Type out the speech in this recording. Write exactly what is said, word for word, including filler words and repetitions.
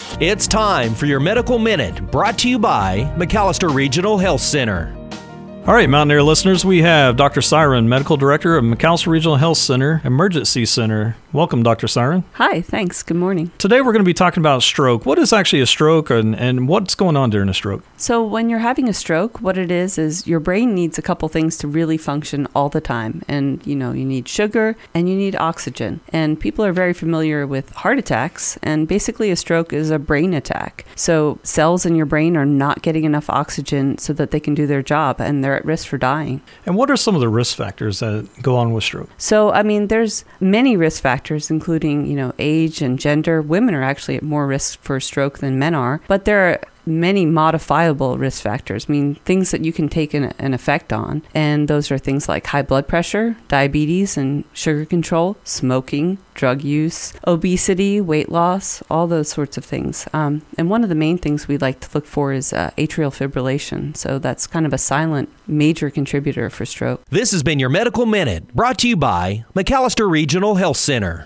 It's time for your Medical Minute, brought to you by McAllister Regional Health Center. All right, Mountaineer listeners, we have Doctor Siren, Medical Director of McAllister Regional Health Center Emergency Center. Welcome, Doctor Siren. Hi, thanks. Good morning. Today we're going to be talking about stroke. What is actually a stroke and, and what's going on during a stroke? So when you're having a stroke, what it is is your brain needs a couple things to really function all the time. And, you know, you need sugar and you need oxygen. And people are very familiar with heart attacks. And basically a stroke is a brain attack. So cells in your brain are not getting enough oxygen so that they can do their job, and they're at risk for dying. And what are some of the risk factors that go on with stroke? So, I mean, there's many risk factors, including, you know, age and gender. Women are actually at more risk for stroke than men are, but there are many modifiable risk factors, I mean, things that you can take an, an effect on. And those are things like high blood pressure, diabetes and sugar control, smoking, drug use, obesity, weight loss, all those sorts of things. Um, and one of the main things we like to look for is uh, atrial fibrillation. So that's kind of a silent major contributor for stroke. This has been your Medical Minute, brought to you by McAllister Regional Health Center.